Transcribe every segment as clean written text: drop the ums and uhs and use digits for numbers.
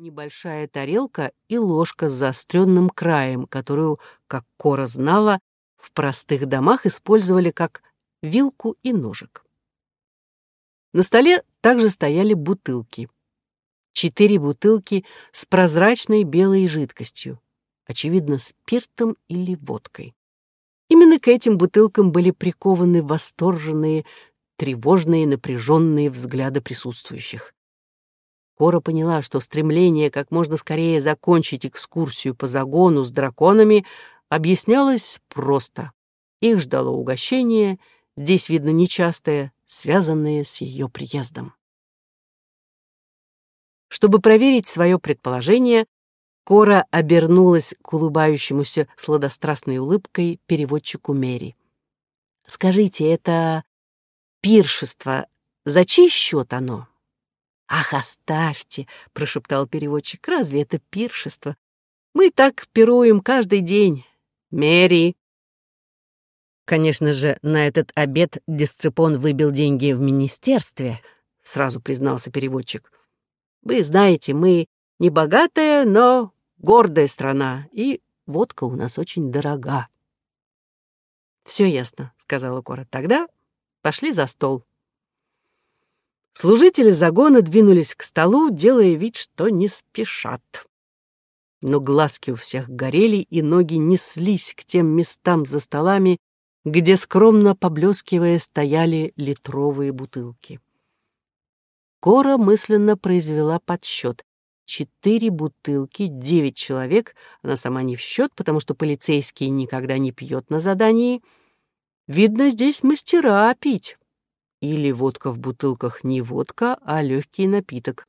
небольшая тарелка и ложка с заостренным краем, которую, как Кора знала, в простых домах использовали как вилку и ножик. На столе также стояли бутылки. 4 бутылки с прозрачной белой жидкостью, очевидно, спиртом или водкой. Именно к этим бутылкам были прикованы восторженные, тревожные, напряженные взгляды присутствующих. Кора поняла, что стремление как можно скорее закончить экскурсию по загону с драконами объяснялось просто. Их ждало угощение, здесь, видно, нечастое, связанное с ее приездом. Чтобы проверить свое предположение, Кора обернулась к улыбающемуся сладострастной улыбкой переводчику Мэри. «Скажите, это пиршество, за чей счет оно?» «Ах, оставьте!» — прошептал переводчик. «Разве это пиршество? Мы так пируем каждый день. Мэри!» «Конечно же, на этот обед Дисципон выбил деньги в министерстве», — сразу признался переводчик. «Вы знаете, мы не богатая, но гордая страна, и водка у нас очень дорога». «Все ясно», — сказала Кора. «Тогда пошли за стол». Служители загона двинулись к столу, делая вид, что не спешат. Но глазки у всех горели, и ноги неслись к тем местам за столами, где, скромно поблескивая, стояли литровые бутылки. Кора мысленно произвела подсчет. 4 бутылки, 9 человек, она сама не в счет, потому что полицейский никогда не пьет на задании. Видно, здесь мастера пить. Или водка в бутылках не водка, а легкий напиток.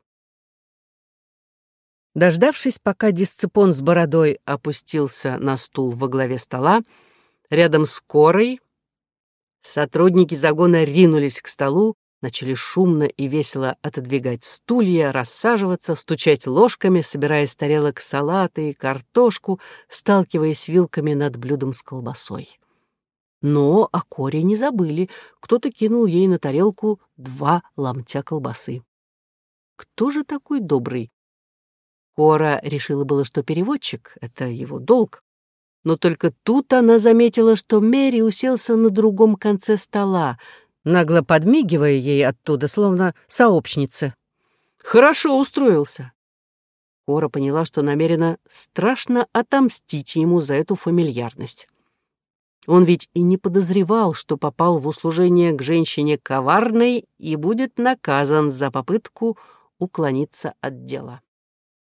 Дождавшись, пока Дисципон с бородой опустился на стул во главе стола, рядом с Корой, сотрудники загона ринулись к столу, начали шумно и весело отодвигать стулья, рассаживаться, стучать ложками, собирая с тарелок салаты и картошку, сталкиваясь вилками над блюдом с колбасой. Но о Коре не забыли. Кто-то кинул ей на тарелку 2 ломтя колбасы. Кто же такой добрый? Кора решила было, что переводчик — это его долг. Но только тут она заметила, что Мэри уселся на другом конце стола, нагло подмигивая ей оттуда, словно сообщница. Хорошо устроился. Кора поняла, что намерена страшно отомстить ему за эту фамильярность. Он ведь и не подозревал, что попал в услужение к женщине коварной и будет наказан за попытку уклониться от дела.